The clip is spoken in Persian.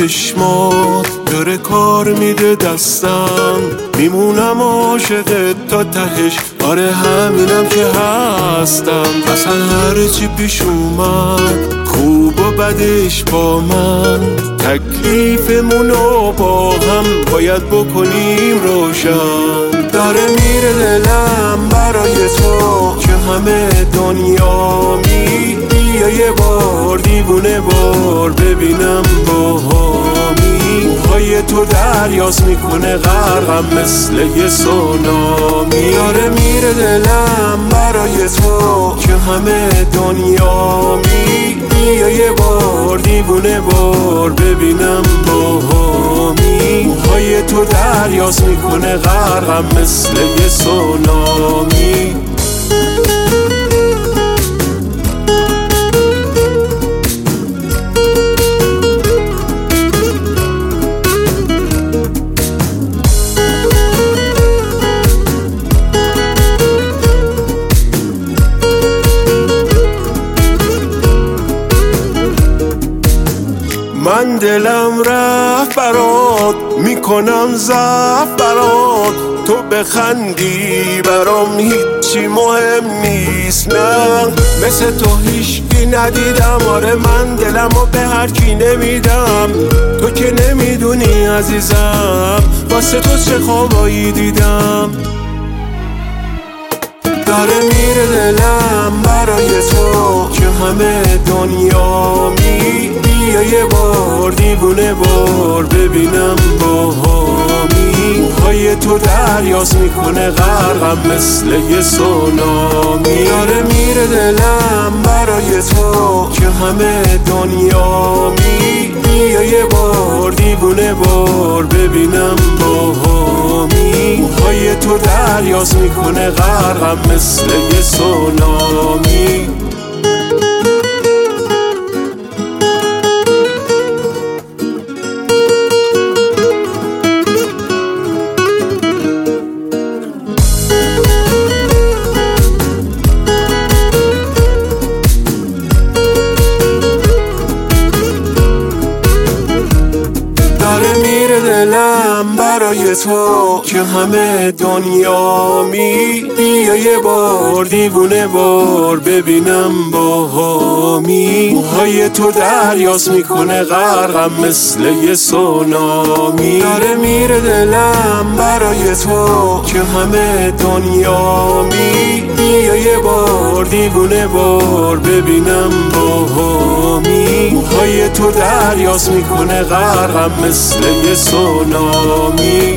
چشمات داره کار میده دستم، میمونم عاشقت تا تهش، آره همینم که هستم. اصلا هرچی پیش اومد خوب و بدش با من، تکلیفمونو با هم باید بکنیم روشن. داره میره دلم برای تو که همه دنیامی، بیا یه بار دیوونه بار ببینم باهامی. موهای تو دریاست میکنه غرقم مثل یه سونامی. داره میره دلم برای تو که همه دنیامی، بیا یه بار دیوونه بار ببینم باهامی. موهای تو دریاست میکنه غرقم مثل یه سونامی. من دلم رفت برات، میکنم ضعف برات، تو بخندی برام هیچی مهم نیست. نه مثل تو هیچکی ندیدم، آره من دلمو به هر کی نمیدم. تو که نمیدونی عزیزم واسه تو چه خوابایی دیدم. داره میره دلم برای تو که همه دنیامی، بیا یه بار دیوونه بار ببینم باهامی. موهای تو دریاست میکنه غرقم مثل یه سونامی. داره میره دلم برای تو که همه دنیامی، بیا یه بار دیوونه بار ببینم باهامی. موهای تو دریاست میکنه غرقم مثل یه سونامی. دلم برای تو که همه دنیامی، بیا یه بار دیوونه بار ببینم باهامی. موهای تو دریاست میکنه غرقم مثل یه سونامی. داره میره دلم برای تو که همه دنیامی، بیا یه بار دیوونه بار ببینم باهامی. موهای تو دریاست میکنه غرقم مثل یه سونامی.